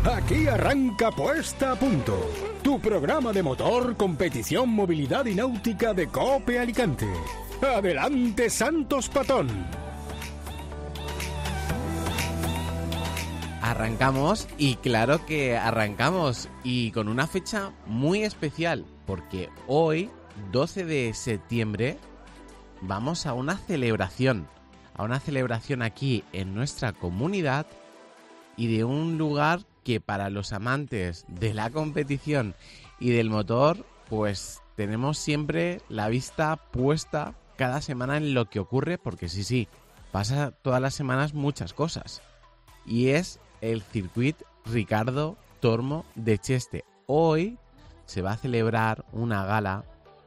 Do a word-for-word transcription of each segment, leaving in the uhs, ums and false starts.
Aquí arranca Puesta a Punto, tu programa de motor, competición, movilidad y náutica de COPE Alicante. ¡Adelante, Santos Patón! Arrancamos, y claro que arrancamos, y con una fecha muy especial, porque hoy, doce de septiembre, vamos a una celebración, a una celebración aquí en nuestra comunidad y de un lugar que para los amantes de la competición y del motor, pues tenemos siempre la vista puesta cada semana en lo que ocurre, porque sí, sí, pasa todas las semanas muchas cosas, y es el Circuit Ricardo Tormo de Cheste. Hoy se va a celebrar una gala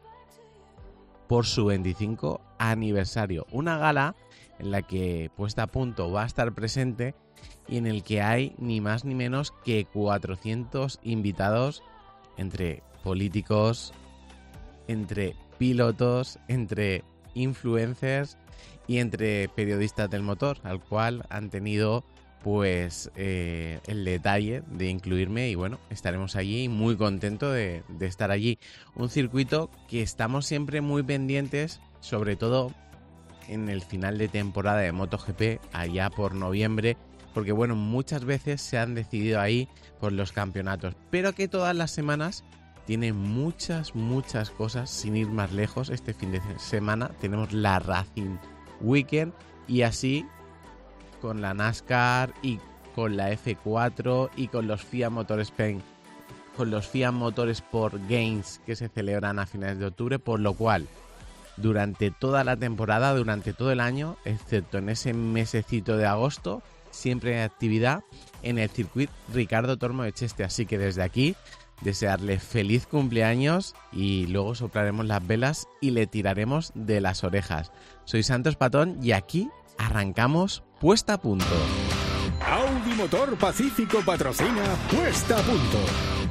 por su veinticinco aniversario. Una gala en la que Puesta a Punto va a estar presente y en el que hay ni más ni menos que cuatrocientos invitados, entre políticos, entre pilotos, entre influencers y entre periodistas del motor, al cual han tenido pues eh, el detalle de incluirme, y bueno, estaremos allí muy contento de, de estar allí. Un circuito que estamos siempre muy pendientes, sobre todo en el final de temporada de MotoGP, allá por noviembre, porque bueno, muchas veces se han decidido ahí por los campeonatos, pero que todas las semanas tiene muchas, muchas cosas. Sin ir más lejos, este fin de semana tenemos la Racing Weekend, y así con la NASCAR y con la F cuatro y con los Fiat Motorsport, con los Fiat Motorsport Games que se celebran a finales de octubre, por lo cual durante toda la temporada, durante todo el año, excepto en ese mesecito de agosto, siempre hay actividad en el Circuit Ricardo Tormo de Cheste. Así que desde aquí desearle feliz cumpleaños, y luego soplaremos las velas y le tiraremos de las orejas. Soy Santos Patón y aquí arrancamos Puesta a Punto. Audi Motor Pacífico patrocina Puesta a Punto.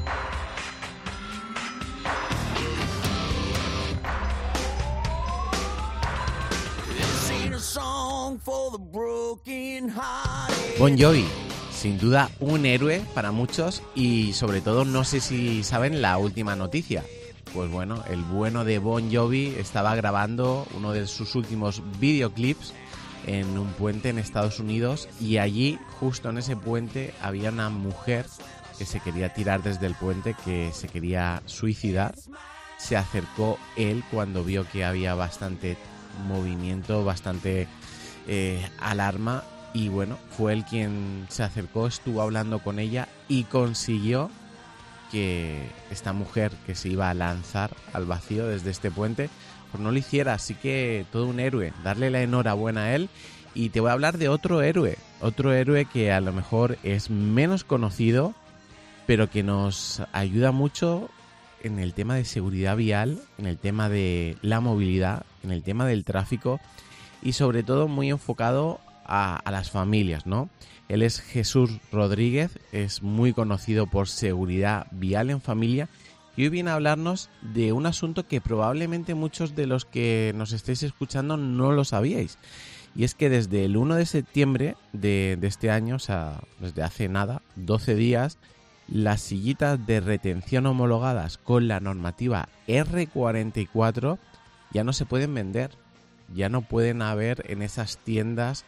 Bon Jovi, sin duda un héroe para muchos, y sobre todo no sé si saben la última noticia. Pues bueno, el bueno de Bon Jovi estaba grabando uno de sus últimos videoclips en un puente en Estados Unidos, y allí, justo en ese puente, había una mujer que se quería tirar desde el puente, que se quería suicidar. Se acercó él cuando vio que había bastante movimiento, bastante eh, alarma, y bueno, fue él quien se acercó, estuvo hablando con ella y consiguió que esta mujer que se iba a lanzar al vacío desde este puente pues no lo hiciera. Así que todo un héroe, darle la enhorabuena a él. Y te voy a hablar de otro héroe, otro héroe que a lo mejor es menos conocido, pero que nos ayuda mucho en el tema de seguridad vial, en el tema de la movilidad, en el tema del tráfico, y sobre todo muy enfocado a, a las familias, ¿no? Él es Jesús Rodríguez, es muy conocido por seguridad vial en familia, y hoy viene a hablarnos de un asunto que probablemente muchos de los que nos estéis escuchando no lo sabíais. Y es que desde el uno de septiembre de, de este año, o sea, desde hace nada, doce días, las sillitas de retención homologadas con la normativa erre cuarenta y cuatro ya no se pueden vender. Ya no pueden haber en esas tiendas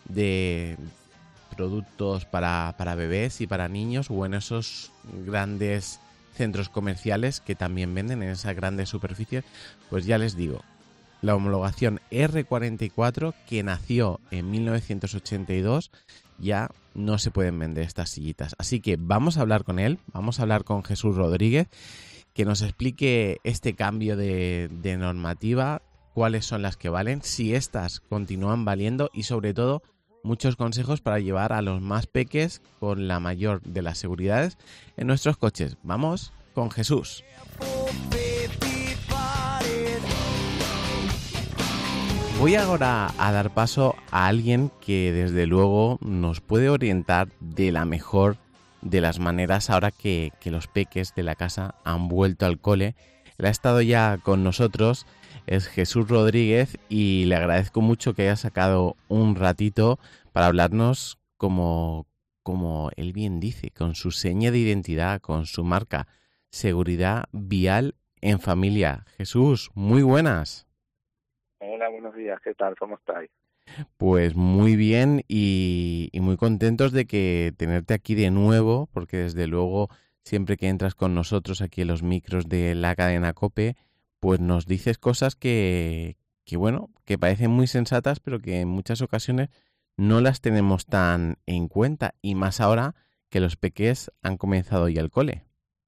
de productos para, para bebés y para niños, o en esos grandes centros comerciales que también venden en esas grandes superficies. Pues ya les digo, la homologación erre cuarenta y cuatro, que nació en mil novecientos ochenta y dos, ya no se pueden vender estas sillitas. Así que vamos a hablar con él, vamos a hablar con Jesús Rodríguez, que nos explique este cambio de, de normativa, cuáles son las que valen, si estas continúan valiendo, y sobre todo muchos consejos para llevar a los más peques con la mayor de las seguridades en nuestros coches. Vamos con Jesús. Voy ahora a dar paso a alguien que desde luego nos puede orientar de la mejor de las maneras ahora que, que los peques de la casa han vuelto al cole. Él ha estado ya con nosotros, es Jesús Rodríguez, y le agradezco mucho que haya sacado un ratito para hablarnos como como él bien dice, con su seña de identidad, con su marca, Seguridad Vial en Familia. Jesús, muy buenas. Hola, buenos días, ¿qué tal? ¿Cómo estáis? Pues muy bien y, y muy contentos de que tenerte aquí de nuevo, porque desde luego siempre que entras con nosotros aquí en los micros de la cadena COPE, pues nos dices cosas que, que bueno, que parecen muy sensatas, pero que en muchas ocasiones no las tenemos tan en cuenta, y más ahora que los peques han comenzado ya el cole.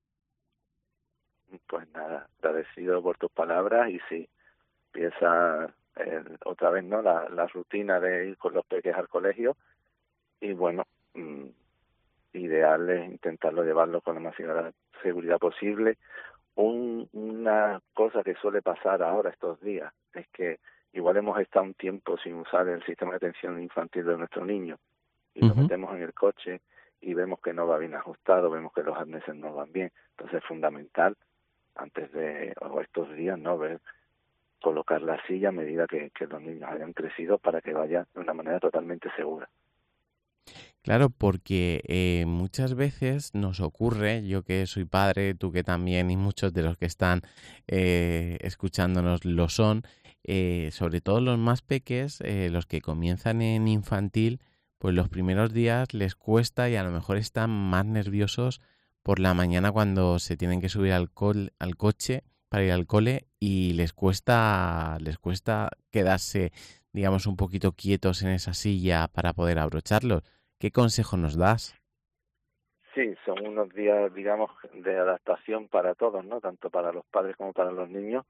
Pues nada, agradecido por tus palabras y sí, empieza eh, otra vez, ¿no? La, la rutina de ir con los peques al colegio y bueno, mmm, ideal es intentarlo llevarlo con la máxima seguridad posible. Un, una cosa que suele pasar ahora estos días es que igual hemos estado un tiempo sin usar el sistema de atención infantil de nuestro niño y uh-huh. lo metemos en el coche y vemos que no va bien ajustado, vemos que los arneses no van bien. Entonces es fundamental antes de o estos días no ver colocar la silla a medida que, que los niños hayan crecido para que vaya de una manera totalmente segura. Claro, porque eh, muchas veces nos ocurre, yo que soy padre, tú que también, y muchos de los que están eh, escuchándonos lo son, eh, sobre todo los más peques, eh, los que comienzan en infantil, pues los primeros días les cuesta y a lo mejor están más nerviosos por la mañana cuando se tienen que subir al, col, al coche para ir al cole y les cuesta, les cuesta quedarse, digamos, un poquito quietos en esa silla para poder abrocharlos. ¿Qué consejo nos das? Sí, son unos días, digamos, de adaptación para todos, ¿no? Tanto para los padres como para los niños.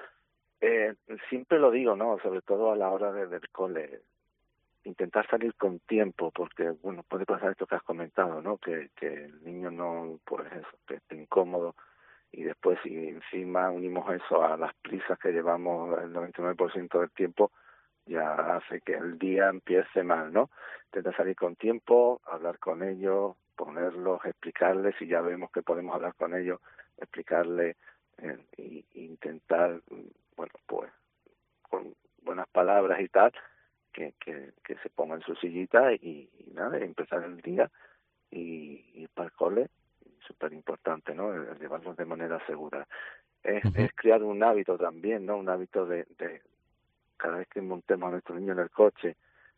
Eh, siempre lo digo, ¿no? Sobre todo a la hora de, del cole. Intentar salir con tiempo, porque, bueno, puede pasar esto que has comentado, ¿no? Que, que el niño no, pues eso, que esté incómodo. Y después, si encima unimos eso a las prisas que llevamos el noventa y nueve por ciento del tiempo, ya hace que el día empiece mal, ¿no? Intenta salir con tiempo, hablar con ellos, ponerlos, explicarles, si ya vemos que podemos hablar con ellos, explicarles eh, e intentar, bueno, pues, con buenas palabras y tal, que, que, que se ponga en su sillita y, y nada, y empezar el día y ir para el cole, súper importante, ¿no? El, el llevarlos de manera segura. Es, uh-huh. es crear un hábito también, ¿no? Un hábito de, de cada vez que montemos a nuestro niño en el coche,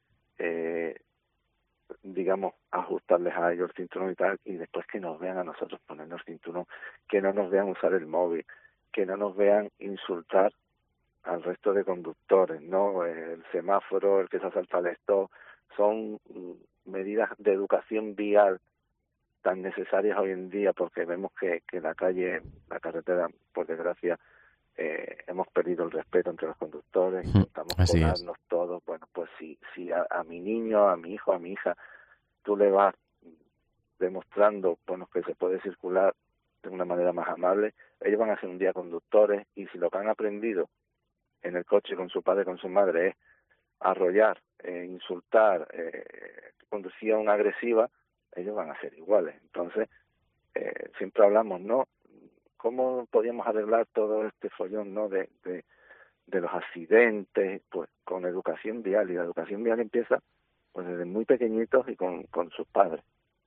eh, digamos, ajustarles a ellos el cinturón y tal, y después que nos vean a nosotros ponernos el cinturón, que no nos vean usar el móvil, que no nos vean insultar al resto de conductores, ¿no? El semáforo, el que se asalta al stop, son medidas de educación vial tan necesarias hoy en día porque vemos que, que la calle, la carretera, por desgracia, Eh, hemos perdido el respeto entre los conductores, intentamos Así colarnos es. todos. Bueno, pues si, si a, a mi niño, a mi hijo, a mi hija, tú le vas demostrando, bueno, que se puede circular de una manera más amable, ellos van a ser un día conductores y si lo que han aprendido en el coche con su padre, con su madre, es arrollar, eh, insultar, eh, conducción agresiva, ellos van a ser iguales. Entonces, eh, siempre hablamos, ¿no? ¿Cómo podíamos arreglar todo este follón, ¿no? de, de, de los accidentes? Pues con educación vial, y la educación vial empieza pues desde muy pequeñitos y con, con sus padres.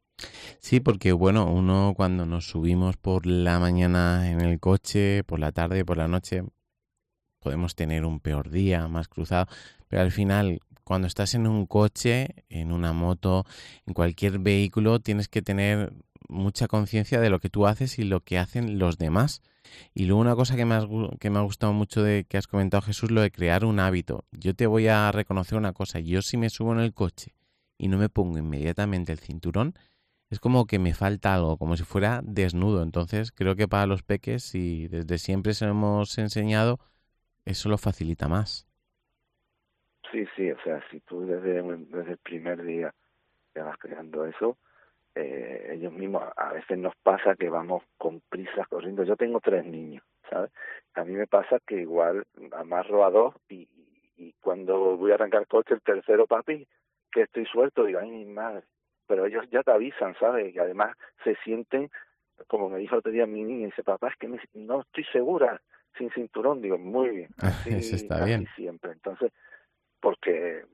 Sí, porque bueno, uno cuando nos subimos por la mañana en el coche, por la tarde, por la noche, podemos tener un peor día, más cruzado, pero al final, cuando estás en un coche, en una moto, en cualquier vehículo, tienes que tener mucha conciencia de lo que tú haces y lo que hacen los demás. Y luego una cosa que me, has, que me ha gustado mucho de que has comentado, Jesús, lo de crear un hábito. Yo te voy a reconocer una cosa, yo si me subo en el coche y no me pongo inmediatamente el cinturón, es como que me falta algo, como si fuera desnudo. Entonces creo que para los peques, si desde siempre se lo hemos enseñado, eso lo facilita más. Sí, sí, o sea, si tú desde, desde el primer día te vas creando eso, Eh, ellos mismos, a veces nos pasa que vamos con prisas corriendo. Yo tengo tres niños, ¿sabes? A mí me pasa que igual amarro a dos y, y cuando voy a arrancar el coche, el tercero, papi, que estoy suelto, digo, ay, mi madre. Pero ellos ya te avisan, ¿sabes? Y además se sienten, como me dijo el otro día mi niña, dice, papá, es que me, no estoy segura, sin cinturón. Digo, muy bien, así, Eso está así bien. siempre. Entonces, porque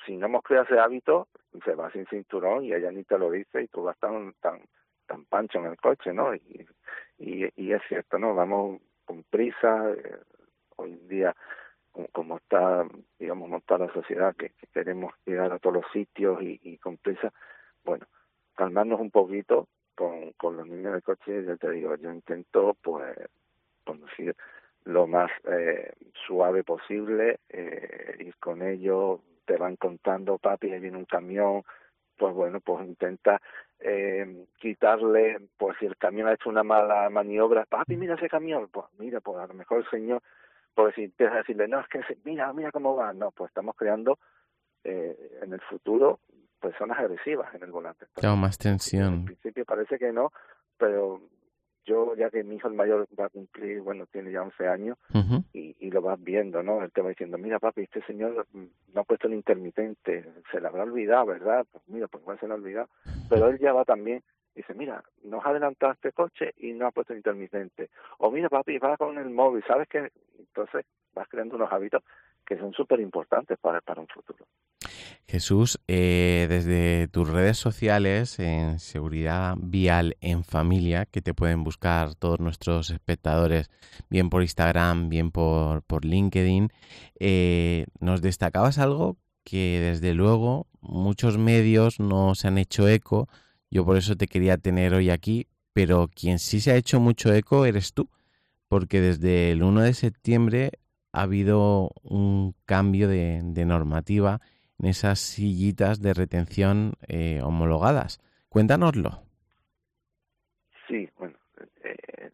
si no hemos creado ese hábito, se va sin cinturón y ella ni te lo dice y tú vas tan tan tan pancho en el coche, ¿no? Y, y, y es cierto, ¿no? Vamos con prisa, eh, hoy en día, como, como está, digamos, montada la sociedad, que, que queremos llegar a todos los sitios y, y con prisa, bueno, calmarnos un poquito con, con los niños del coche. Ya te digo, yo intento, pues, conducir lo más eh, suave posible, eh, ir con ellos, te van contando, papi, ahí viene un camión, pues bueno, pues intenta eh, quitarle, pues si el camión ha hecho una mala maniobra, papi, mira ese camión, pues mira, pues a lo mejor el señor, pues si empieza a decirle, no, es que se, mira, mira cómo va, no, pues estamos creando eh, en el futuro personas agresivas en el volante. Entonces, Claro, más en tensión. principio parece que no, pero yo, ya que mi hijo el mayor va a cumplir, bueno, tiene ya once años, Uh-huh. y, y lo vas viendo, ¿no? Él te va diciendo, mira, papi, este señor no ha puesto el intermitente, se le habrá olvidado, ¿verdad? Pues mira, pues igual se le ha olvidado. Pero él ya va también, dice, mira, nos ha adelantado este coche y no ha puesto el intermitente. O mira, papi, va con el móvil, ¿sabes qué? Entonces vas creando unos hábitos que son súper importantes para, para un futuro. Jesús, eh, desde tus redes sociales en Seguridad Vial en Familia, que te pueden buscar todos nuestros espectadores, bien por Instagram, bien por, por LinkedIn, eh, nos destacabas algo que desde luego muchos medios no se han hecho eco. Yo por eso te quería tener hoy aquí, pero quien sí se ha hecho mucho eco eres tú, porque desde el uno de septiembre ha habido un cambio de, de normativa en esas sillitas de retención eh, homologadas. Cuéntanoslo. Sí, bueno, eh,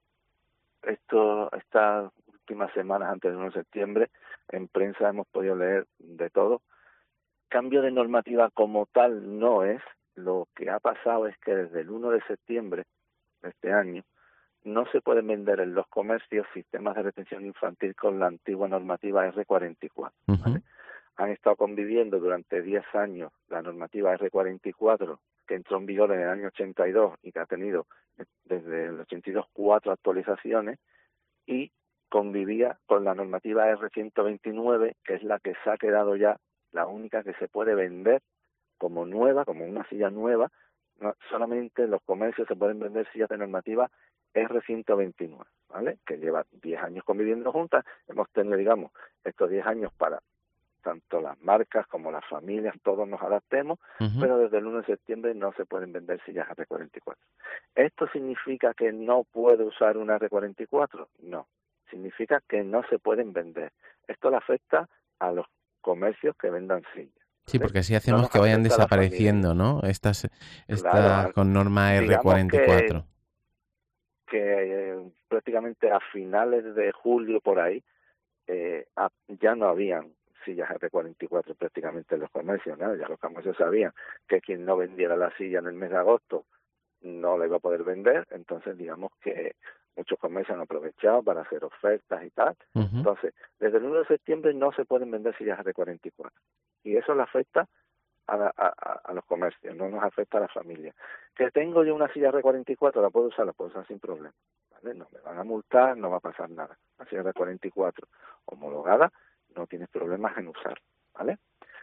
esto, estas últimas semanas antes del uno de septiembre, en prensa hemos podido leer de todo. Cambio de normativa como tal no es. Lo que ha pasado es que desde el uno de septiembre de este año no se pueden vender en los comercios sistemas de retención infantil con la antigua normativa R cuarenta y cuatro. Uh-huh. ¿Vale? Han estado conviviendo durante diez años la normativa R cuarenta y cuatro, que entró en vigor en el año ochenta y dos y que ha tenido desde el ochenta y dos cuatro actualizaciones, y convivía con la normativa R ciento veintinueve, que es la que se ha quedado ya la única que se puede vender como nueva, como una silla nueva. No, solamente en los comercios se pueden vender sillas de normativa R ciento veintinueve, ¿vale? Que lleva diez años conviviendo juntas. Hemos tenido, digamos, estos diez años para tanto las marcas como las familias, todos nos adaptemos, uh-huh. Pero desde el uno de septiembre no se pueden vender sillas R cuarenta y cuatro. ¿Esto significa que no puede usar una R cuarenta y cuatro? No, significa que no se pueden vender. Esto le afecta a los comercios que vendan sillas. Sí, porque así hacemos no que vayan desapareciendo, ¿no? Estas, esta claro, con norma R cuarenta y cuatro. Que, que eh, prácticamente a finales de julio por ahí eh, a, ya no habían sillas R cuarenta y cuatro prácticamente en los comercios, ¿no? Ya los comercios sabían que quien no vendiera la silla en el mes de agosto no la iba a poder vender, entonces digamos que muchos comercios han aprovechado para hacer ofertas y tal. Uh-huh. Entonces, desde el uno de septiembre no se pueden vender sillas R cuarenta y cuatro. Y eso le afecta a, la, a, a los comercios, no nos afecta a la familia. Que tengo yo una silla R cuarenta y cuatro, la puedo usar, la puedo usar sin problema, ¿vale? No me van a multar, no va a pasar nada. La silla R cuarenta y cuatro homologada, no tienes problemas en usar, ¿vale?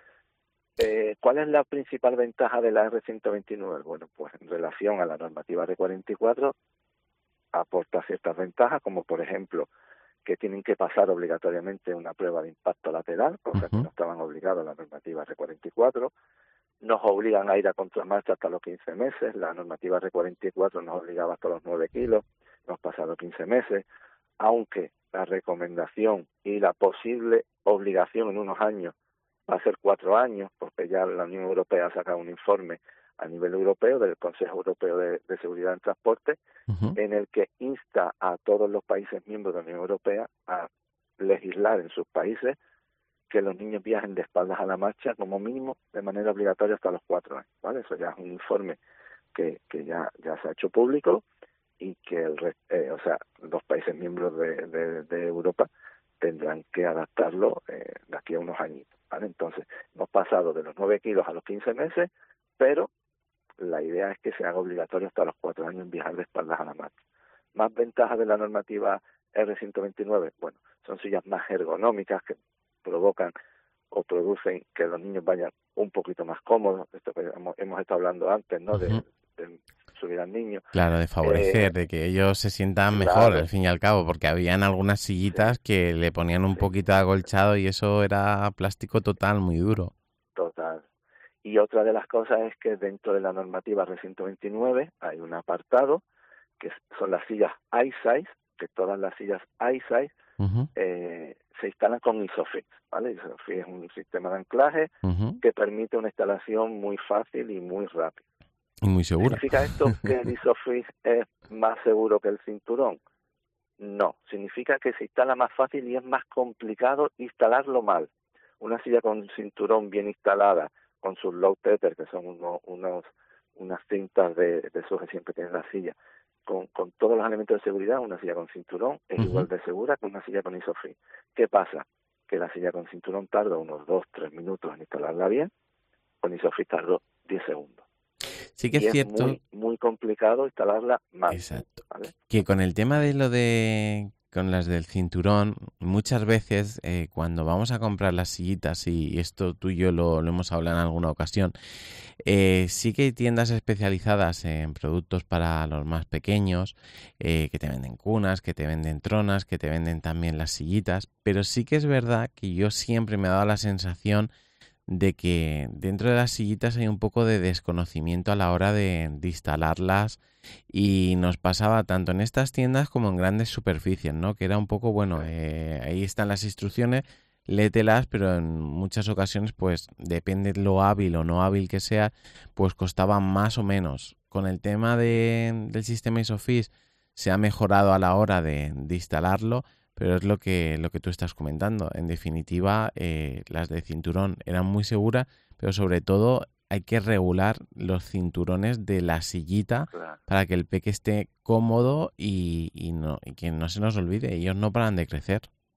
Eh, ¿Cuál es la principal ventaja de la R ciento veintinueve? Bueno, pues en relación a la normativa R cuarenta y cuatro aporta ciertas ventajas, como por ejemplo que tienen que pasar obligatoriamente una prueba de impacto lateral, cosa uh-huh. que no estaban obligados a la normativa R cuarenta y cuatro. Nos obligan a ir a contramarcha hasta los quince meses, la normativa R cuarenta y cuatro nos obligaba hasta los nueve kilos, nos pasaron quince meses, aunque la recomendación y la posible obligación en unos años va a ser cuatro años, porque ya la Unión Europea ha sacado un informe a nivel europeo del Consejo Europeo de, de Seguridad en Transporte, uh-huh. en el que insta a todos los países miembros de la Unión Europea a legislar en sus países que los niños viajen de espaldas a la marcha como mínimo de manera obligatoria hasta los cuatro años, ¿vale? Eso ya es un informe que, que ya, ya se ha hecho público y que el eh, o sea, los países miembros de, de, de Europa tendrán que adaptarlo eh, de aquí a unos añitos, ¿vale? Entonces, hemos pasado de los nueve kilos a los quince meses, pero la idea es que se haga obligatorio hasta los cuatro años viajar de espaldas a la marcha. Más ventajas de la normativa R ciento veintinueve, bueno, son sillas más ergonómicas que provocan o producen que los niños vayan un poquito más cómodos, esto que hemos, hemos estado hablando antes, ¿no? De, Uh-huh. de subir al niño. Claro, de favorecer, eh, de que ellos se sientan claro, mejor, al fin y al cabo, porque habían algunas sillitas sí, que le ponían un sí, poquito de agolchado y eso era plástico total, muy duro. total. Y otra de las cosas es que dentro de la normativa R ciento veintinueve hay un apartado que son las sillas iSize, que todas las sillas iSize Uh-huh. eh, se instalan con ISOFIX, ¿vale? ISOFIX es un sistema de anclaje Uh-huh. que permite una instalación muy fácil y muy rápida. Y muy segura. ¿Significa esto que el ISOFIX es más seguro que el cinturón? No, significa que se instala más fácil y es más complicado instalarlo mal. Una silla con cinturón bien instalada, con sus low tether, que son uno, unos, unas cintas de, de sujeción que tiene la silla, con, con todos los elementos de seguridad, una silla con cinturón es Uh-huh. igual de segura que una silla con ISOFIX. ¿Qué pasa? Que la silla con cinturón tarda unos dos tres minutos en instalarla bien, con ISOFIX tardó diez segundos. Sí que y es cierto. muy, muy complicado instalarla mal. Exacto. ¿Vale? Que con el tema de lo de con las del cinturón, muchas veces eh, cuando vamos a comprar las sillitas, y esto tú y yo lo, lo hemos hablado en alguna ocasión, eh, sí que hay tiendas especializadas en productos para los más pequeños, eh, que te venden cunas, que te venden tronas, que te venden también las sillitas, pero sí que es verdad que yo siempre me ha dado la sensación de que dentro de las sillitas hay un poco de desconocimiento a la hora de, de instalarlas, y nos pasaba tanto en estas tiendas como en grandes superficies, ¿no? Que era un poco, bueno, eh, ahí están las instrucciones, léetelas, pero en muchas ocasiones, pues depende de lo hábil o no hábil que sea, pues costaba más o menos. Con el tema de, del sistema ISOFIX se ha mejorado a la hora de, de instalarlo, pero es lo que lo que tú estás comentando. En definitiva, eh, las de cinturón eran muy seguras, pero sobre todo hay que regular los cinturones de la sillita, Claro. para que el peque esté cómodo y, y, no, y que no se nos olvide, ellos no paran de crecer.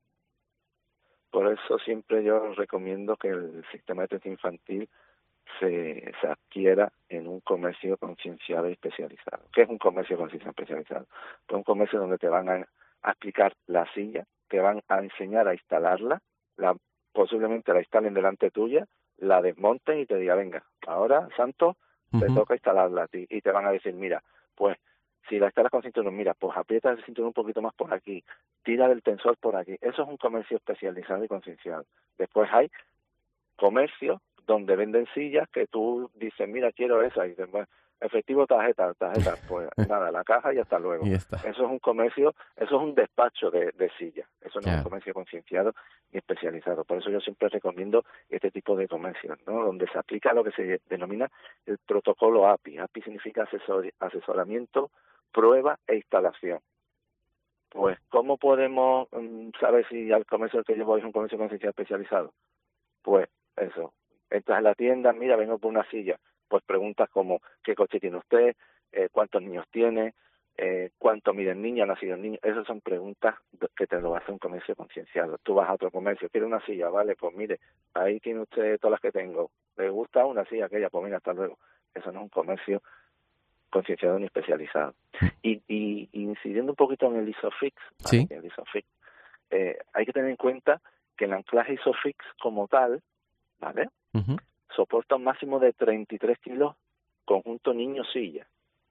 Por eso siempre yo recomiendo que el sistema de test infantil se, se adquiera en un comercio concienciado y especializado. ¿Qué es un comercio concienciado y especializado? Pues un comercio donde te van a, a explicar la silla, te van a enseñar a instalarla, la, posiblemente la instalen delante tuya, la desmonten y te diga, venga, ahora, Santo, te Uh-huh. toca instalarla a ti. Y te van a decir, mira, pues si la instalas con cinturón, mira, pues aprieta el cinturón un poquito más por aquí, tira del tensor por aquí. Eso es un comercio especializado y concienciado. Después hay comercios donde venden sillas que tú dices, mira, quiero esa, y dices, bueno, efectivo, tarjeta, tarjeta, pues nada, la caja y hasta luego. Y ya está. Eso es un comercio, eso es un despacho de, de sillas, eso no Claro. es un comercio concienciado ni especializado. Por eso yo siempre recomiendo este tipo de comercios, ¿no? Donde se aplica lo que se denomina el protocolo A P I. A P I significa asesor, asesoramiento, prueba e instalación. Pues, ¿cómo podemos um, saber si al comercio que yo voy es un comercio concienciado especializado? Pues eso, entras en la tienda, mira, vengo por una silla, pues preguntas como, ¿qué coche tiene usted? Eh, ¿Cuántos niños tiene? Eh, ¿Cuánto mide el niño? ¿Ha nacido el niño? Esas son preguntas que te lo hace un comercio concienciado. Tú vas a otro comercio, ¿quiere una silla? Vale, pues mire, ahí tiene usted todas las que tengo. ¿Le gusta una silla aquella? Pues mira, hasta luego. Eso no es un comercio concienciado ni especializado. Y, y, y incidiendo un poquito en el ISOFIX, ¿vale? Sí. El ISOFIX, eh, hay que tener en cuenta que el anclaje ISOFIX como tal, ¿vale? Uh-huh. Soporta un máximo de treinta y tres kilos conjunto niño-silla.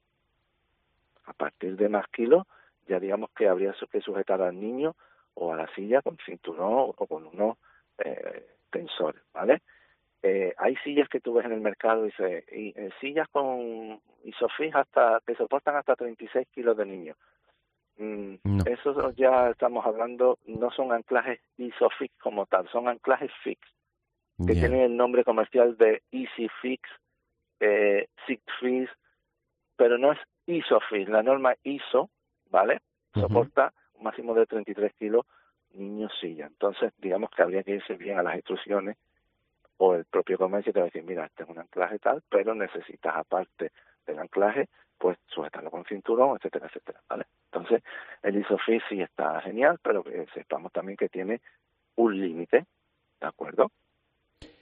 A partir de más kilos, ya digamos que habría que sujetar al niño o a la silla con cinturón o con unos eh, tensores, ¿vale? Eh, hay sillas que tú ves en el mercado y, se, y eh, sillas con ISOFIX hasta que soportan hasta treinta y seis kilos de niño. Mm, No. Eso ya estamos hablando, no son anclajes ISOFIX como tal, son anclajes fix, que Yeah. tienen el nombre comercial de EasyFix, eh, SIGFIX, pero no es ISOFIX. La norma ISO, ¿vale? Uh-huh. Soporta un máximo de treinta y tres kilos niño-silla. Entonces, digamos que habría que irse bien a las instrucciones, o el propio comercio te va a decir, mira, este es un anclaje tal, pero necesitas, aparte del anclaje, pues sujetarlo con cinturón, etcétera, etcétera, ¿vale? Entonces, el ISOFIX sí está genial, pero que sepamos también que tiene un límite, ¿de acuerdo?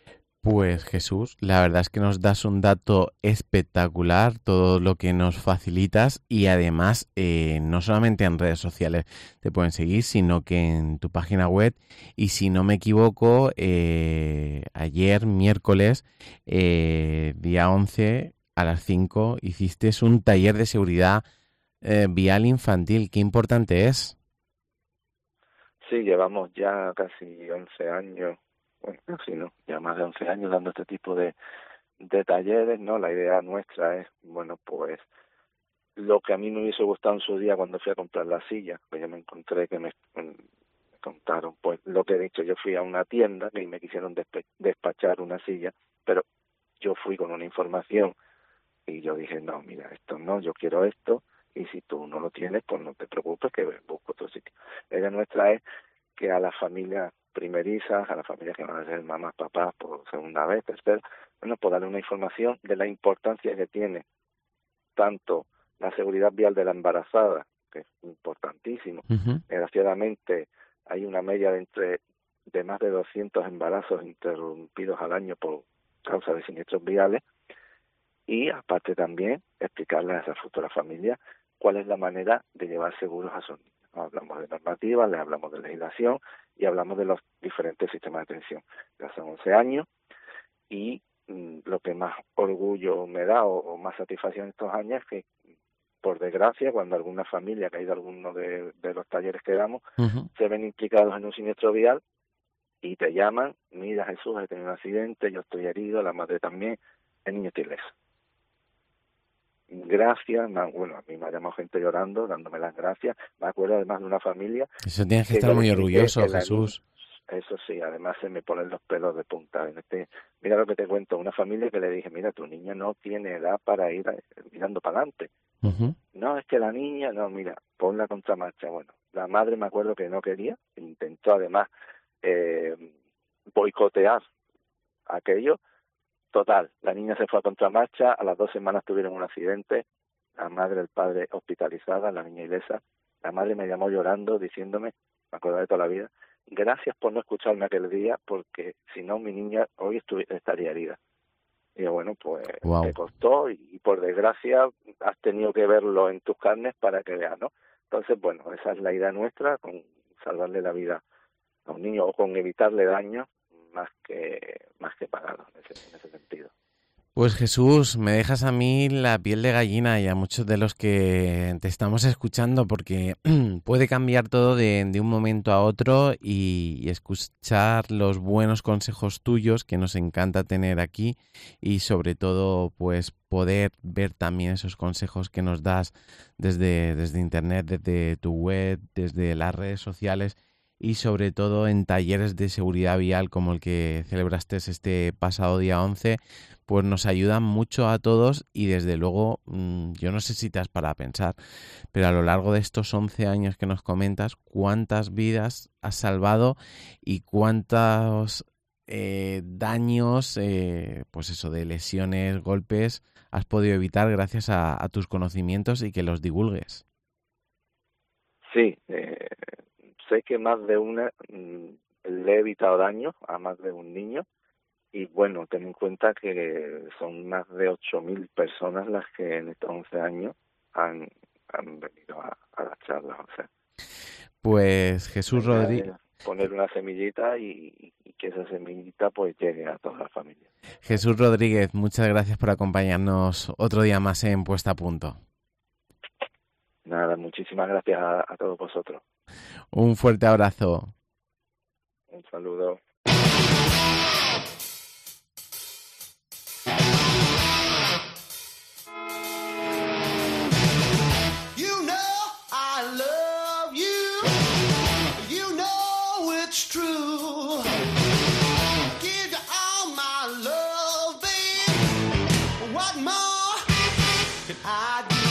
Pues Jesús, la verdad es que nos das un dato espectacular, todo lo que nos facilitas y además eh, no solamente en redes sociales te pueden seguir, sino que en tu página web y si no me equivoco, eh, ayer miércoles, eh, día once a las cinco, hiciste un taller de seguridad eh, vial infantil. ¿Qué importante es? Sí, llevamos ya casi once años. Bueno, sí, no, ya más de once años dando este tipo de, de talleres, ¿no? La idea nuestra es, bueno, pues lo que a mí me hubiese gustado en su día cuando fui a comprar la silla, pues yo me encontré que me, me contaron, pues lo que he dicho, yo fui a una tienda y me quisieron despe- despachar una silla, pero yo fui con una información y yo dije, no, mira, esto no, yo quiero esto, y si tú no lo tienes, pues no te preocupes que busco otro sitio. La idea nuestra es que a las familias primerizas, a las familias que van a ser mamás, papás por segunda vez, tercera, bueno, pues darle una información de la importancia que tiene tanto la seguridad vial de la embarazada, que es importantísimo. Uh-huh. Desgraciadamente hay una media de entre de más de doscientos embarazos interrumpidos al año por causa de siniestros viales, y aparte también explicarles a esas futuras familias cuál es la manera de llevar seguros a sus niños. Hablamos de normativas, les hablamos de legislación y hablamos de los diferentes sistemas de atención. Ya son once años y mm, lo que más orgullo me da o, o más satisfacción estos años es que, por desgracia, cuando alguna familia que ha ido a alguno de, de los talleres que damos, Uh-huh. se ven implicados en un siniestro vial y te llaman, mira Jesús, he tenido un accidente, yo estoy herido, la madre también, el niño está ileso. Gracias, bueno, a mí me ha llamado gente llorando, dándome las gracias. Me acuerdo además de una familia. Eso tienes que, que estar muy orgulloso, Jesús. Niña, eso sí, además se me ponen los pelos de punta. En este, mira lo que te cuento, una familia que le dije, mira, tu niña no tiene edad para ir mirando para adelante. Uh-huh. No, es que la niña, no, mira, pon la contramarcha. Bueno, la madre me acuerdo que no quería, intentó además eh, boicotear aquello. Total, la niña se fue a contramarcha, a las dos semanas tuvieron un accidente, la madre y el padre hospitalizadas, la niña ilesa. La madre me llamó llorando, diciéndome, me acuerdo de toda la vida, gracias por no escucharme aquel día, porque si no mi niña hoy estaría herida. Y bueno, pues wow. Te costó y, y por desgracia has tenido que verlo en tus carnes para que veas, ¿no? Entonces, bueno, esa es la idea nuestra, con salvarle la vida a un niño o con evitarle daño, más que más que pagarlo en ese, en ese sentido. Pues Jesús, me dejas a mí la piel de gallina y a muchos de los que te estamos escuchando, porque puede cambiar todo de, de un momento a otro y, y escuchar los buenos consejos tuyos que nos encanta tener aquí y sobre todo pues poder ver también esos consejos que nos das desde, desde internet, desde tu web, desde las redes sociales y sobre todo en talleres de seguridad vial como el que celebraste este pasado día once, pues nos ayudan mucho a todos y desde luego, yo no sé si te has parado a pensar, pero a lo largo de estos once años que nos comentas, cuántas vidas has salvado y cuántos eh, daños, eh, pues eso, de lesiones, golpes, has podido evitar gracias a, a tus conocimientos y que los divulgues. Sí, eh... sé que más de una mmm, le he evitado daño a más de un niño y bueno, ten en cuenta que son más de ocho mil personas las que en estos once años han, han venido a, a las charlas. O sea, pues Jesús Rodríguez, poner una semillita y, y que esa semillita pues llegue a toda la familia. Jesús Rodríguez, muchas gracias por acompañarnos otro día más en Puesta a Punto. Nada, muchísimas gracias a, a todos vosotros. Un fuerte abrazo. Un saludo. You know I love you. You know it's true. Give you all my love, babe. What more can I do?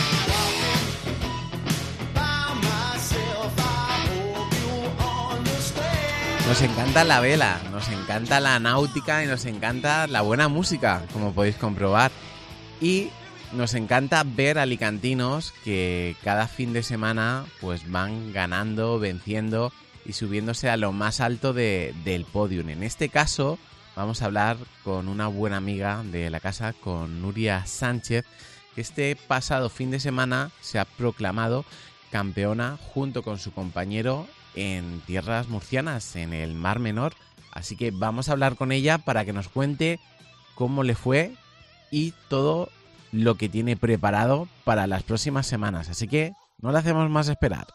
Nos encanta la vela, nos encanta la náutica y nos encanta la buena música, como podéis comprobar. Y nos encanta ver alicantinos que cada fin de semana pues van ganando, venciendo y subiéndose a lo más alto de, del podium. En este caso, vamos a hablar con una buena amiga de la casa, con Nuria Sánchez, que este pasado fin de semana se ha proclamado campeona junto con su compañero en tierras murcianas, en el Mar Menor. Así que vamos a hablar con ella para que nos cuente cómo le fue y todo lo que tiene preparado para las próximas semanas. Así que no le hacemos más esperar.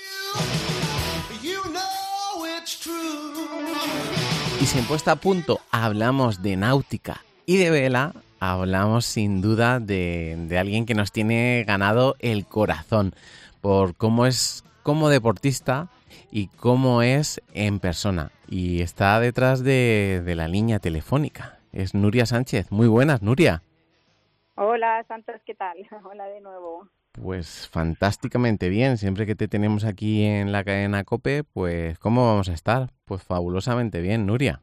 Y si en Puesta a Punto hablamos de náutica y de vela, hablamos sin duda de, de alguien que nos tiene ganado el corazón por cómo es como deportista y cómo es en persona. Y está detrás de, de la línea telefónica. Es Nuria Sánchez. Muy buenas, Nuria. Hola, Santos, ¿qué tal? Hola de nuevo. Pues fantásticamente bien. Siempre que te tenemos aquí en la cadena COPE, pues ¿cómo vamos a estar? Pues fabulosamente bien, Nuria.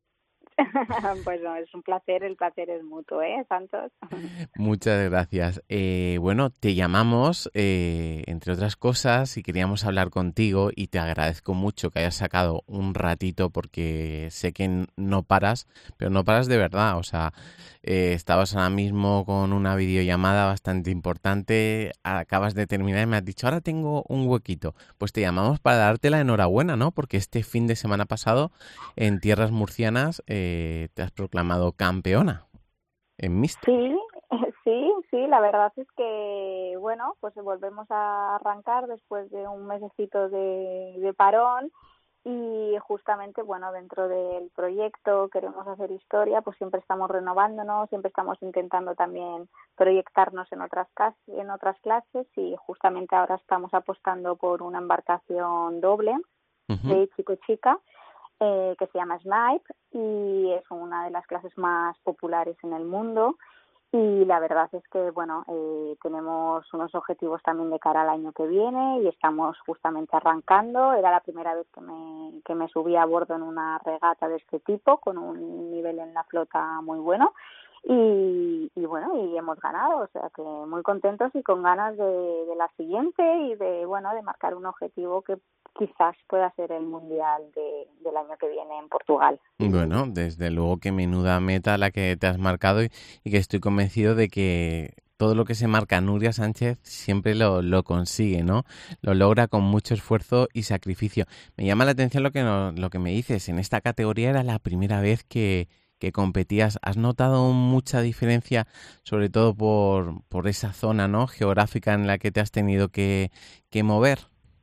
Pues no, es un placer, el placer es mutuo, ¿eh, Santos? Muchas gracias. Eh, bueno, te llamamos, eh, entre otras cosas, y queríamos hablar contigo y te agradezco mucho que hayas sacado un ratito porque sé que no paras, pero no paras de verdad. O sea, eh, estabas ahora mismo con una videollamada bastante importante, acabas de terminar y me has dicho, ahora tengo un huequito. Pues te llamamos para darte la enhorabuena, ¿no? Porque este fin de semana pasado en tierras murcianas eh, te has proclamado campeona en mixto. Sí, sí, sí, la verdad es que, bueno, pues volvemos a arrancar después de un mesecito de, de parón y justamente, bueno, dentro del proyecto queremos hacer historia, pues siempre estamos renovándonos, siempre estamos intentando también proyectarnos en otras, cas- en otras clases y justamente ahora estamos apostando por una embarcación doble uh-huh. de chico-chica. Eh, que se llama Snipe y es una de las clases más populares en el mundo y la verdad es que bueno eh, tenemos unos objetivos también de cara al año que viene y estamos justamente arrancando. Era la primera vez que me, que me subí a bordo en una regata de este tipo con un nivel en la flota muy bueno y, y bueno y hemos ganado, o sea que muy contentos y con ganas de, de la siguiente y de bueno de marcar un objetivo que quizás pueda ser el Mundial de, del año que viene en Portugal. Bueno, desde luego que menuda meta la que te has marcado y, y que estoy convencido de que todo lo que se marca Nuria Sánchez siempre lo, lo consigue, ¿no? Lo logra con mucho esfuerzo y sacrificio. Me llama la atención lo que, no, lo que me dices. En esta categoría era la primera vez que, que competías. ¿Has notado mucha diferencia, sobre todo por, por esa zona, ¿no?, geográfica en la que te has tenido que, que mover?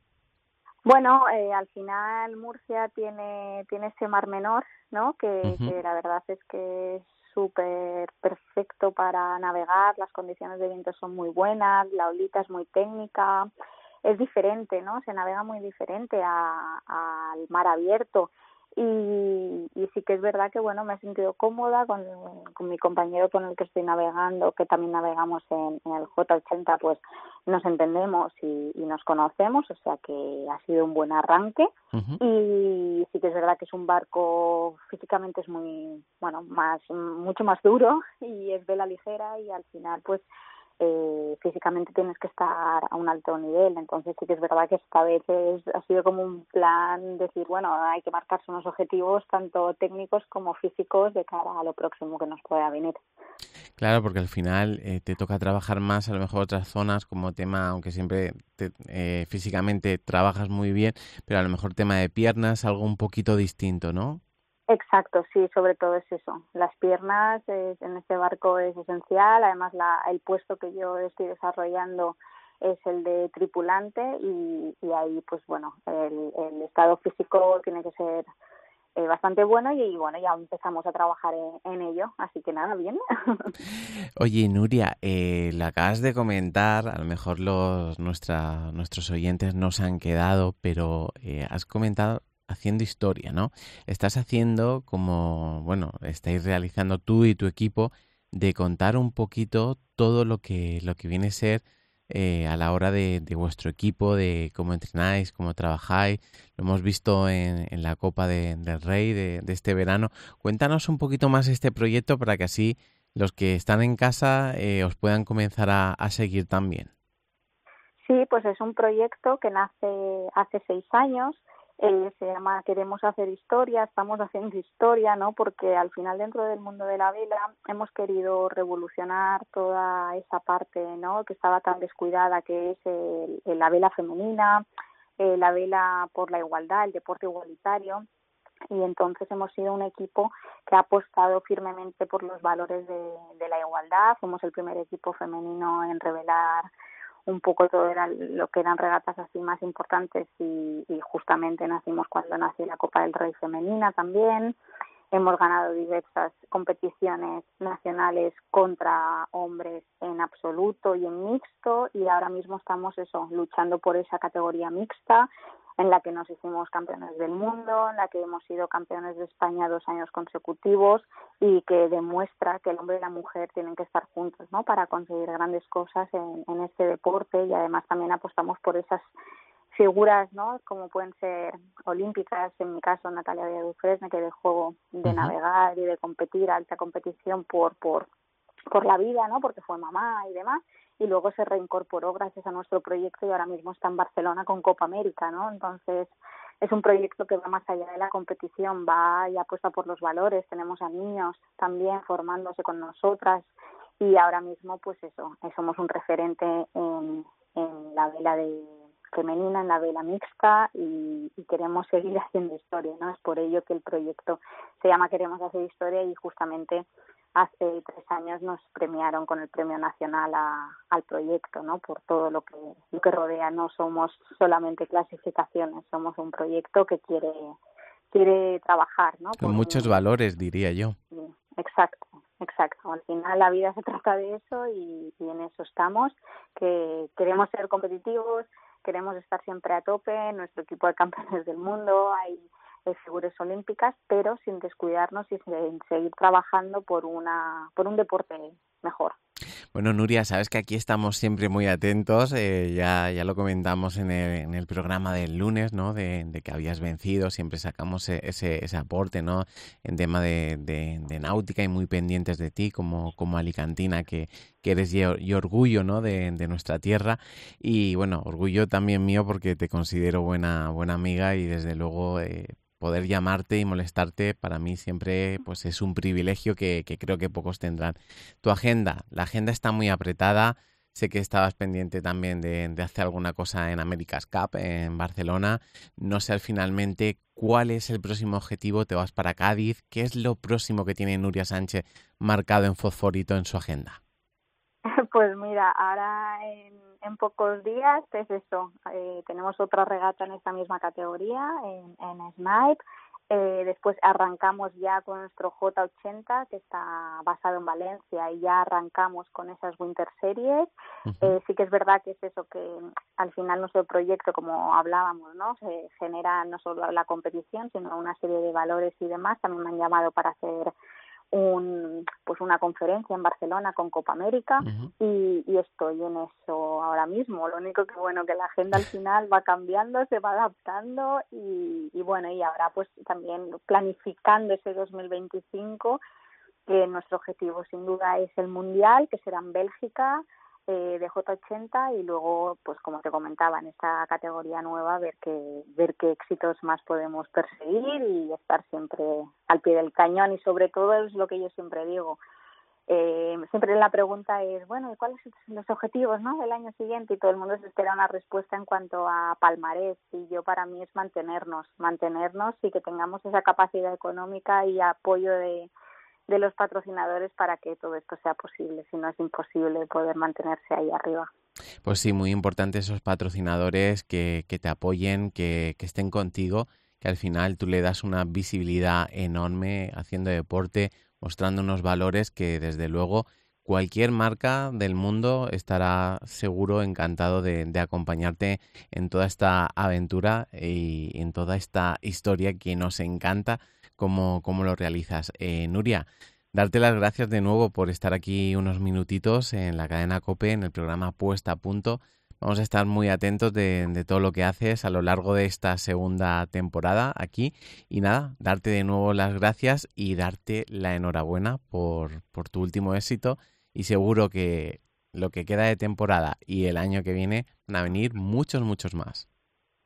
Bueno, eh, al final Murcia tiene tiene ese mar menor, ¿no? Que, uh-huh. que la verdad es que es súper perfecto para navegar, las condiciones de viento son muy buenas, la olita es muy técnica, es diferente, ¿no? Se navega muy diferente a, a, al mar abierto. Y, y sí que es verdad que bueno me he sentido cómoda con, con mi compañero con el que estoy navegando, que también navegamos en, en el J ochenta, pues nos entendemos y, y nos conocemos, o sea que ha sido un buen arranque. Uh-huh. Y sí que es verdad que es un barco, físicamente es muy, bueno, más mucho más duro y es vela ligera y al final pues Eh, físicamente tienes que estar a un alto nivel, entonces sí que es verdad que esta vez es, ha sido como un plan decir, bueno, hay que marcarse unos objetivos tanto técnicos como físicos de cara a lo próximo que nos pueda venir. Claro, porque al final eh, te toca trabajar más a lo mejor otras zonas como tema, aunque siempre te, eh, físicamente trabajas muy bien, pero a lo mejor tema de piernas, algo un poquito distinto, ¿no? Exacto, sí, sobre todo es eso. Las piernas eh, en este barco es esencial, además la, el puesto que yo estoy desarrollando es el de tripulante y, y ahí pues bueno, el, el estado físico tiene que ser eh, bastante bueno y, y bueno, ya empezamos a trabajar en, en ello, así que nada, bien. Oye, Nuria, eh, lo acabas de comentar, a lo mejor los nuestra, nuestros oyentes no se han quedado, pero eh, has comentado haciendo historia, ¿no? Estás haciendo como, bueno, estáis realizando tú y tu equipo de contar un poquito todo lo que lo que viene a ser eh, a la hora de, de vuestro equipo, de cómo entrenáis, cómo trabajáis. Lo hemos visto en, en la Copa de, del Rey de, de este verano. Cuéntanos un poquito más este proyecto para que así los que están en casa eh, os puedan comenzar a, a seguir también. Sí, pues es un proyecto que nace hace seis años. Eh, se llama Queremos hacer historia, estamos haciendo historia, ¿no? Porque al final dentro del mundo de la vela hemos querido revolucionar toda esa parte, ¿no? Que estaba tan descuidada, que es el, el, la vela femenina, eh, la vela por la igualdad, el deporte igualitario. Y entonces hemos sido un equipo que ha apostado firmemente por los valores de, de la igualdad. Fuimos el primer equipo femenino en revelar un poco todo era lo que eran regatas así más importantes y, y justamente nacimos cuando nació la Copa del Rey femenina también. Hemos ganado diversas competiciones nacionales contra hombres en absoluto y en mixto, y ahora mismo estamos eso, luchando por esa categoría mixta en la que nos hicimos campeones del mundo, en la que hemos sido campeones de España dos años consecutivos y que demuestra que el hombre y la mujer tienen que estar juntos, ¿no? Para conseguir grandes cosas en, en este deporte, y además también apostamos por esas figuras, ¿no? Como pueden ser olímpicas, en mi caso Natalia Dufresne, que dejó de uh-huh. navegar y de competir a alta competición por por por la vida, ¿no? Porque fue mamá y demás, y luego se reincorporó gracias a nuestro proyecto y ahora mismo está en Barcelona con Copa América, ¿no? Entonces es un proyecto que va más allá de la competición, va y apuesta por los valores. Tenemos a niños también formándose con nosotras y ahora mismo pues eso, somos un referente en, en la vela de femenina, en la vela mixta, y, y queremos seguir haciendo historia, ¿no? Es por ello que el proyecto se llama Queremos hacer historia, y justamente hace tres años nos premiaron con el Premio Nacional a, al proyecto, ¿no? Por todo lo que lo que rodea. No somos solamente clasificaciones, somos un proyecto que quiere quiere trabajar, ¿no? Con por muchos un... valores, diría yo. Sí, exacto, exacto. Al final la vida se trata de eso y, y en eso estamos, que queremos ser competitivos, queremos estar siempre a tope. En nuestro equipo de campeones del mundo hay figuras olímpicas, pero sin descuidarnos y sin seguir trabajando por una por un deporte mejor. Bueno, Nuria, sabes que aquí estamos siempre muy atentos, eh, ya, ya lo comentamos en el, en el programa del lunes, ¿no? De, de que habías vencido, siempre sacamos ese, ese aporte, ¿no? En tema de, de, de náutica, y muy pendientes de ti como, como alicantina, que, que eres y, y orgullo, ¿no? De, de nuestra tierra, y bueno, orgullo también mío porque te considero buena, buena amiga, y desde luego eh, poder llamarte y molestarte para mí siempre pues es un privilegio que, que creo que pocos tendrán. Tu agenda, la agenda está muy apretada. Sé que estabas pendiente también de, de hacer alguna cosa en America's Cup en Barcelona. No sé finalmente cuál es el próximo objetivo. ¿Te vas para Cádiz? ¿Qué es lo próximo que tiene Nuria Sánchez marcado en fosforito en su agenda? Pues mira, ahora en, en pocos días es eso, eh, tenemos otra regata en esta misma categoría, en, en Snipe. Eh, después arrancamos ya con nuestro J ochenta, que está basado en Valencia, y ya arrancamos con esas Winter Series. Uh-huh. Eh, sí que es verdad que es eso, que al final nuestro proyecto, como hablábamos, ¿no? Se genera no solo la competición, sino una serie de valores y demás. También me han llamado para hacer un pues una conferencia en Barcelona con Copa América. Uh-huh. y, y estoy en eso ahora mismo. Lo único que bueno, que la agenda al final va cambiando, se va adaptando, y, y bueno, y ahora pues también planificando ese dos mil veinticinco, que nuestro objetivo sin duda es el Mundial, que será en Bélgica, eh, de J ochenta, y luego pues como te comentaba, en esta categoría nueva ver qué ver qué éxitos más podemos perseguir y estar siempre al pie del cañón. Y sobre todo es lo que yo siempre digo, eh, siempre la pregunta es, bueno, ¿y cuáles son los objetivos, ¿no? del año siguiente? Y todo el mundo se espera una respuesta en cuanto a palmarés, y yo para mí es mantenernos mantenernos y que tengamos esa capacidad económica y apoyo de de los patrocinadores para que todo esto sea posible. Si no, es imposible poder mantenerse ahí arriba. Pues sí, muy importante esos patrocinadores que, que te apoyen, que, que estén contigo, que al final tú le das una visibilidad enorme haciendo deporte, mostrando unos valores que desde luego cualquier marca del mundo estará seguro encantado de, de acompañarte en toda esta aventura y en toda esta historia que nos encanta cómo, cómo lo realizas. Eh, Nuria, darte las gracias de nuevo por estar aquí unos minutitos en la cadena COPE, en el programa Puesta a Punto. Vamos a estar muy atentos de, de todo lo que haces a lo largo de esta segunda temporada aquí. Y nada, darte de nuevo las gracias y darte la enhorabuena por, por tu último éxito. Y seguro que lo que queda de temporada y el año que viene van a venir muchos, muchos más.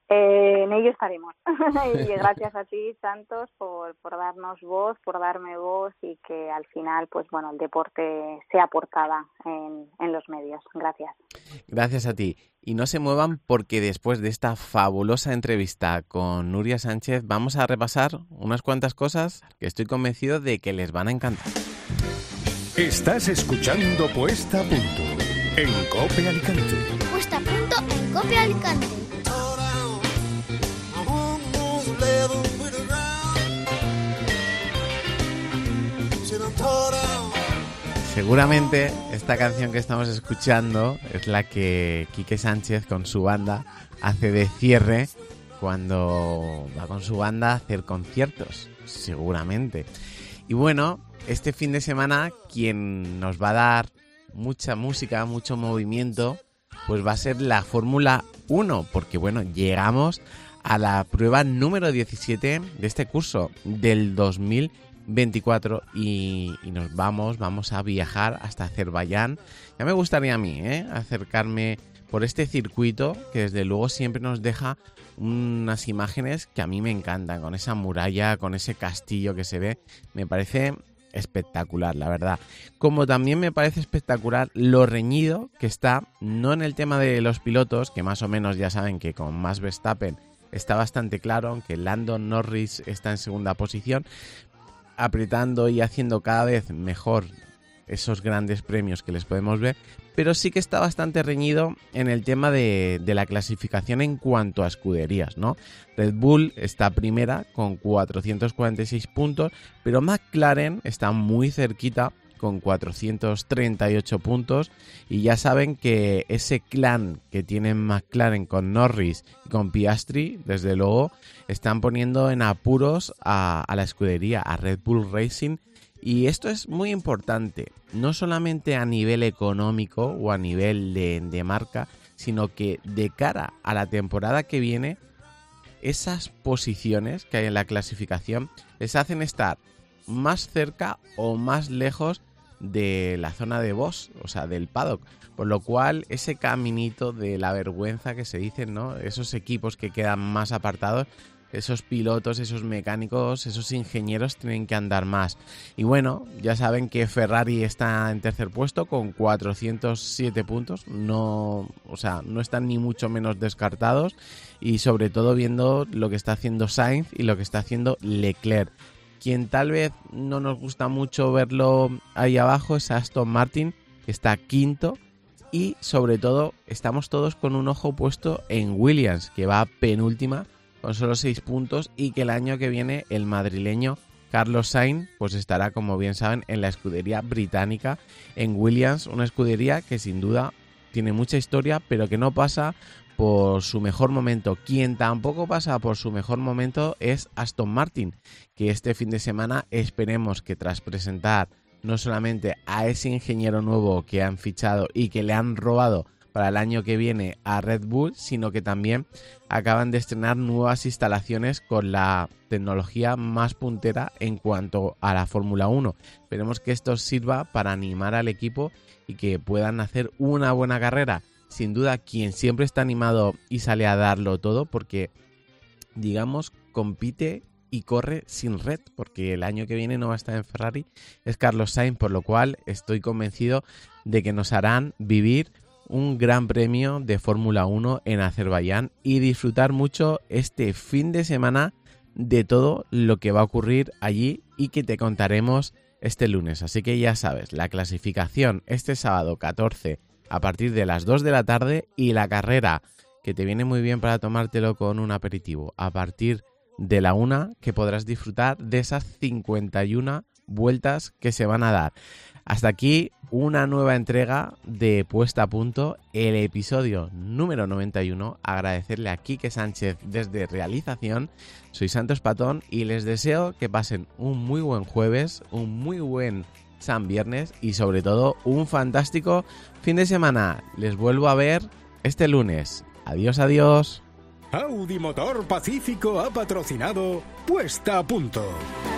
Eh, en ello estaremos. Y gracias a ti, Santos, por, por darnos voz, por darme voz y que al final, pues bueno, el deporte sea portada en, en los medios. Gracias. Gracias a ti. Y no se muevan porque después de esta fabulosa entrevista con Nuria Sánchez vamos a repasar unas cuantas cosas que estoy convencido de que les van a encantar. Estás escuchando Puesta a Punto en COPE Alicante. Puesta a Punto en COPE Alicante. Seguramente esta canción que estamos escuchando es la que Quique Sánchez con su banda hace de cierre cuando va con su banda a hacer conciertos, seguramente. Y bueno, este fin de semana quien nos va a dar mucha música, mucho movimiento, pues va a ser la Fórmula uno, porque bueno, llegamos a la prueba número diecisiete de este curso del dos mil veinticuatro y, y nos vamos, vamos a viajar hasta Azerbaiyán. Ya me gustaría a mí, ¿eh? acercarme por este circuito que desde luego siempre nos deja unas imágenes que a mí me encantan, con esa muralla, con ese castillo que se ve, me parece espectacular, la verdad. Como también me parece espectacular lo reñido que está, no en el tema de los pilotos, que más o menos ya saben que con Max Verstappen está bastante claro, aunque Lando Norris está en segunda posición, apretando y haciendo cada vez mejor esos grandes premios que les podemos ver, pero sí que está bastante reñido en el tema de, de la clasificación en cuanto a escuderías, ¿no? Red Bull está primera con cuatrocientos cuarenta y seis puntos, pero McLaren está muy cerquita con cuatrocientos treinta y ocho puntos, y ya saben que ese clan que tienen McLaren con Norris y con Piastri, desde luego, están poniendo en apuros a, a la escudería, a Red Bull Racing, y esto es muy importante, no solamente a nivel económico o a nivel de, de marca, sino que de cara a la temporada que viene, esas posiciones que hay en la clasificación les hacen estar más cerca o más lejos de la zona de boss, o sea, del paddock, por lo cual ese caminito de la vergüenza que se dice, ¿no? Esos equipos que quedan más apartados, esos pilotos, esos mecánicos, esos ingenieros tienen que andar más. Y bueno, ya saben que Ferrari está en tercer puesto con cuatrocientos siete puntos, no, o sea, no están ni mucho menos descartados, y sobre todo viendo lo que está haciendo Sainz y lo que está haciendo Leclerc. Quien tal vez no nos gusta mucho verlo ahí abajo es Aston Martin, que está quinto, y sobre todo estamos todos con un ojo puesto en Williams, que va penúltima con solo seis puntos, y que el año que viene el madrileño Carlos Sainz pues estará, como bien saben, en la escudería británica en Williams, una escudería que sin duda tiene mucha historia, pero que no pasa por su mejor momento. Quien tampoco pasa por su mejor momento es Aston Martin, que este fin de semana esperemos que tras presentar no solamente a ese ingeniero nuevo que han fichado y que le han robado para el año que viene a Red Bull, sino que también acaban de estrenar nuevas instalaciones con la tecnología más puntera en cuanto a la Fórmula uno. Esperemos que esto sirva para animar al equipo y que puedan hacer una buena carrera. Sin duda, quien siempre está animado y sale a darlo todo, porque, digamos, compite y corre sin red, porque el año que viene no va a estar en Ferrari, es Carlos Sainz, por lo cual estoy convencido de que nos harán vivir un gran premio de Fórmula uno en Azerbaiyán y disfrutar mucho este fin de semana de todo lo que va a ocurrir allí y que te contaremos este lunes. Así que ya sabes, la clasificación este sábado catorce a partir de las dos de la tarde, y la carrera, que te viene muy bien para tomártelo con un aperitivo, a partir de la una, que podrás disfrutar de esas cincuenta y una vueltas que se van a dar. Hasta aquí una nueva entrega de Puesta a Punto, el episodio número noventa y uno. Agradecerle a Quique Sánchez desde realización. Soy Santos Patón y les deseo que pasen un muy buen jueves, un muy buen San Viernes y sobre todo un fantástico fin de semana. Les vuelvo a ver este lunes. Adiós, adiós. Audi Motor Pacífico ha patrocinado Puesta a Punto.